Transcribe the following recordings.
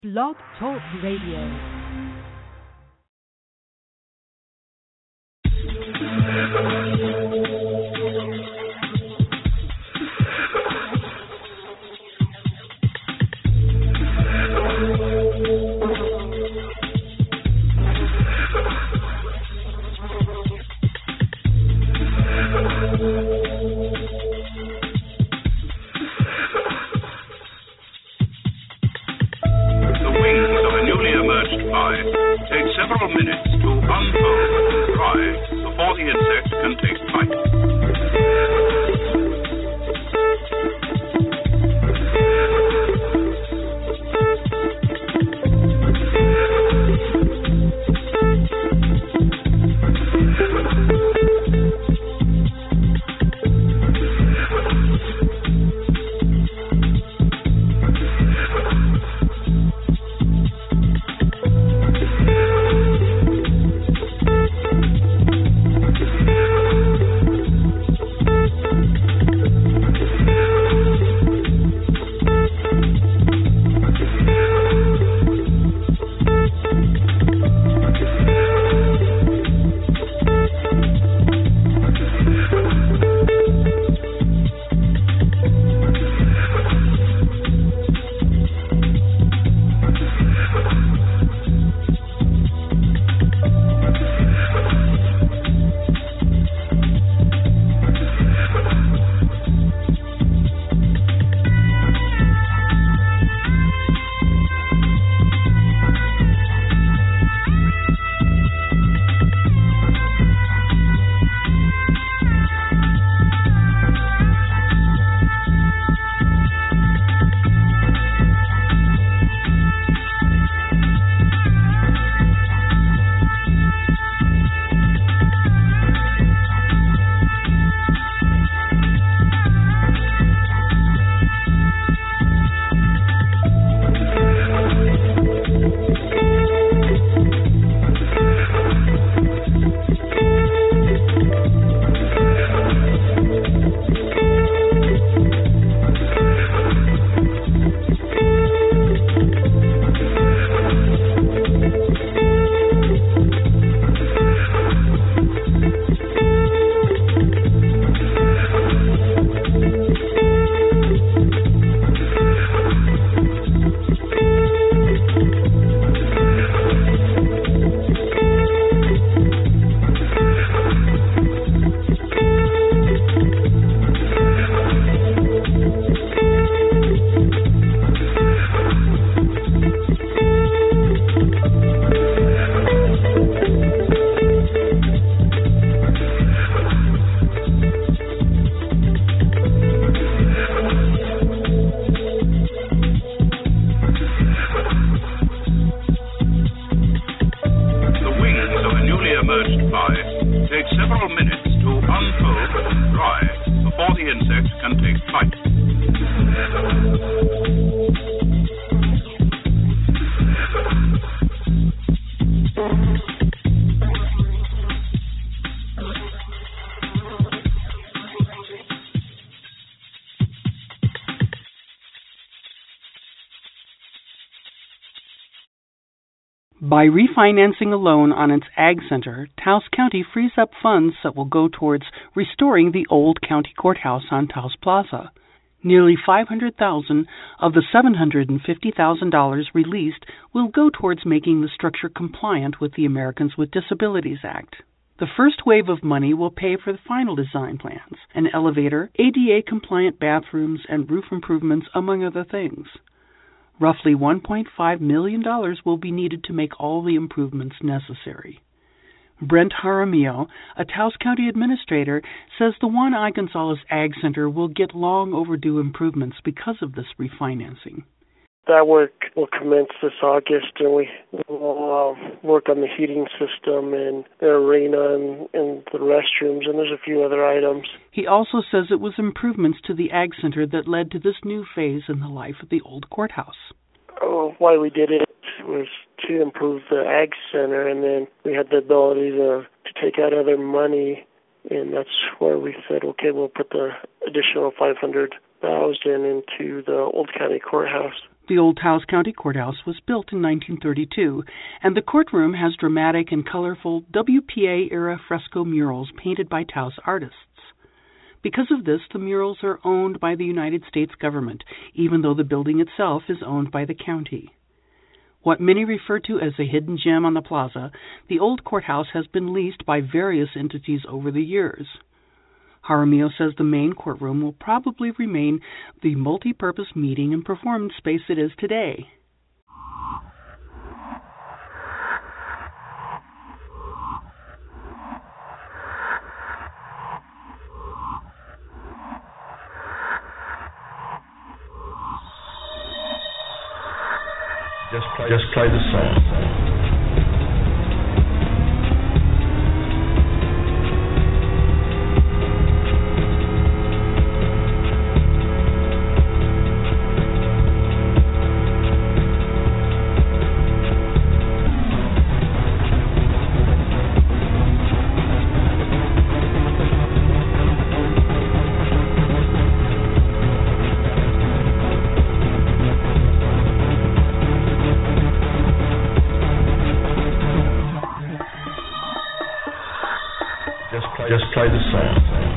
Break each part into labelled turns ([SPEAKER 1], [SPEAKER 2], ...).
[SPEAKER 1] Blog Talk Radio.
[SPEAKER 2] Take several minutes to unfold and dry before the insect can take flight. Take several minutes to unfold and dry before the insect can take flight.
[SPEAKER 3] By refinancing a loan on its Ag Center, Taos County frees up funds that will go towards restoring the old county courthouse on Taos Plaza. Nearly $500,000 of the $750,000 released will go towards making the structure compliant with the Americans with Disabilities Act. The first wave of money will pay for the final design plans, an elevator, ADA-compliant bathrooms, and roof improvements, among other things. Roughly $1.5 million will be needed to make all the improvements necessary. Brent Jaramillo, a Taos County administrator, says the Juan I. Gonzalez Ag Center will get long overdue improvements because of this refinancing.
[SPEAKER 4] That work will commence this August, and we will work on the heating system and the arena and the restrooms, and there's a few other items.
[SPEAKER 3] He also says it was improvements to the Ag Center that led to this new phase in the life of the old courthouse.
[SPEAKER 4] Why we did it was to improve the Ag Center, and then we had the ability to take out other money, and that's where we said, okay, we'll put the additional $500,000 into the old county courthouse.
[SPEAKER 3] The old Taos County Courthouse was built in 1932, and the courtroom has dramatic and colorful WPA-era fresco murals painted by Taos artists. Because of this, the murals are owned by the United States government, even though the building itself is owned by the county. What many refer to as a hidden gem on the plaza, the old courthouse has been leased by various entities over the years. Jaramillo says the main courtroom will probably remain the multi-purpose meeting and performance space it is today.
[SPEAKER 5] Just play the song. Just play the song.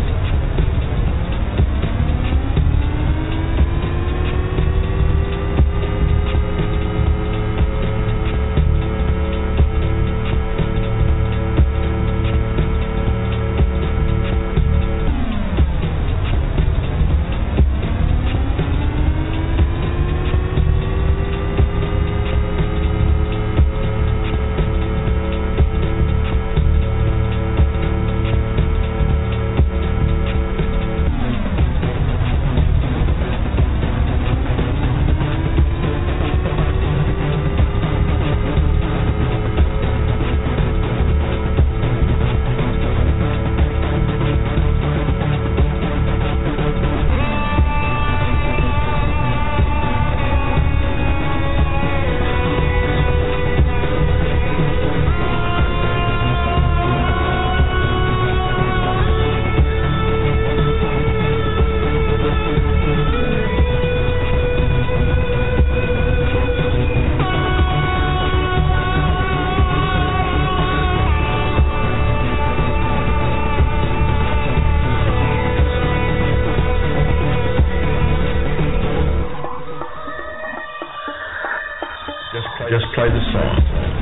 [SPEAKER 5] Just play the song.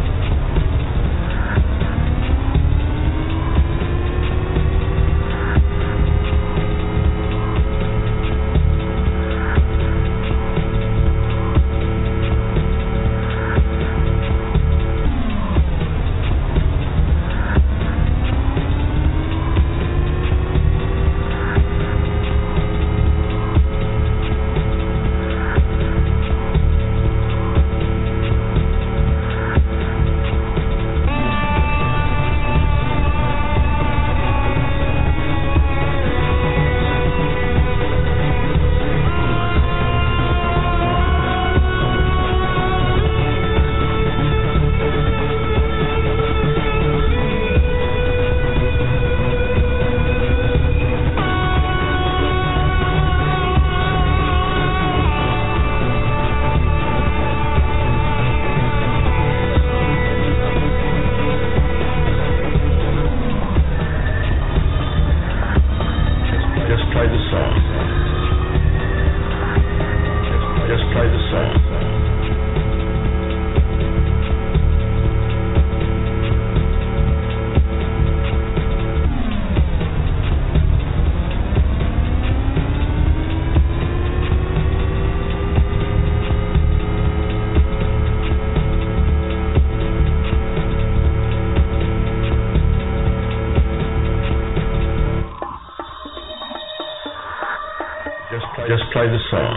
[SPEAKER 5] Just play the song.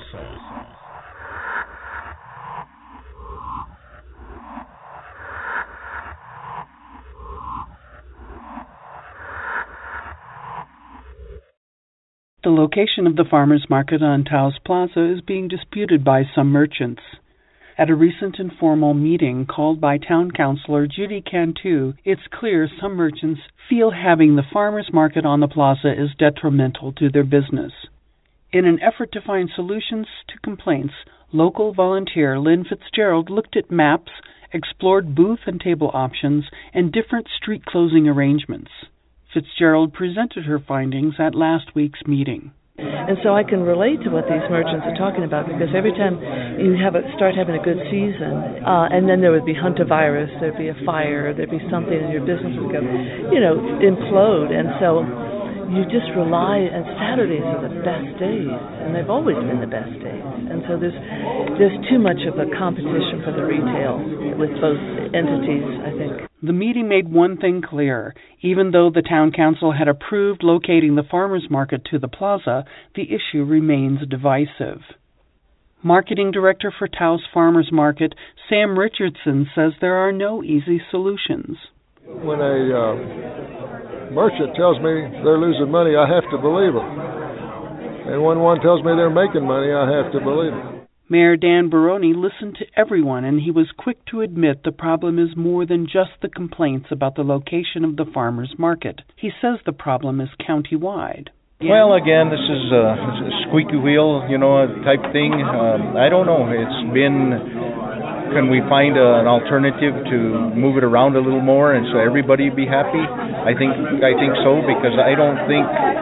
[SPEAKER 3] The location of the farmers market on Taos Plaza is being disputed by some merchants. At a recent informal meeting called by Town Councilor Judy Cantu, it's clear some merchants feel having the farmers market on the plaza is detrimental to their business. In an effort to find solutions to complaints, Local volunteer Lynn Fitzgerald looked at maps, explored booth and table options, and different street closing arrangements. Fitzgerald presented her findings at last week's meeting.
[SPEAKER 6] And so I can relate to what these merchants are talking about, because every time you start having a good season, and then there would be hantavirus, there'd be a fire, there'd be something, and your business would go, implode. And so you just rely, and Saturdays are the best days, and they've always been the best days. And so there's too much of a competition for the retail with both entities, I think.
[SPEAKER 3] The meeting made one thing clear. Even though the town council had approved locating the farmers market to the plaza, the issue remains divisive. Marketing director for Taos Farmers Market, Sam Richardson, says there are no easy solutions.
[SPEAKER 7] When a merchant tells me they're losing money, I have to believe them. And when one tells me they're making money, I have to believe it.
[SPEAKER 3] Mayor Dan Baroni listened to everyone, and he was quick to admit the problem is more than just the complaints about the location of the farmers market. He says the problem is countywide.
[SPEAKER 8] Well, again, this is a squeaky wheel, type thing. I don't know. It's been... Can we find an alternative to move it around a little more and so everybody be happy? I think so, because I don't think,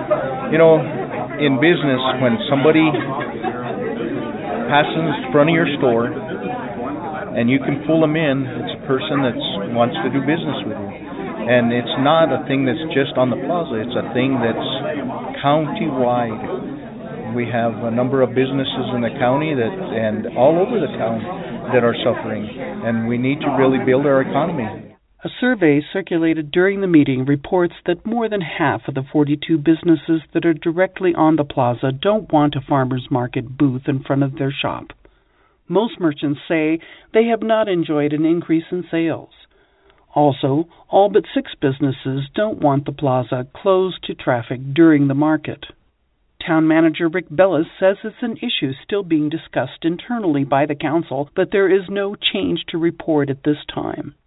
[SPEAKER 8] in business, when somebody passes in front of your store and you can pull them in, it's a person that wants to do business with you. And it's not a thing that's just on the plaza. It's a thing that's county-wide. We have a number of businesses in the county and all over the town that are suffering, and we need to really build our economy.
[SPEAKER 3] A survey circulated during the meeting reports that more than half of the 42 businesses that are directly on the plaza don't want a farmers market booth in front of their shop. Most merchants say they have not enjoyed an increase in sales. Also, all but 6 businesses don't want the plaza closed to traffic during the market. Town Manager Rick Bellis says it's an issue still being discussed internally by the council, but there is no change to report at this time.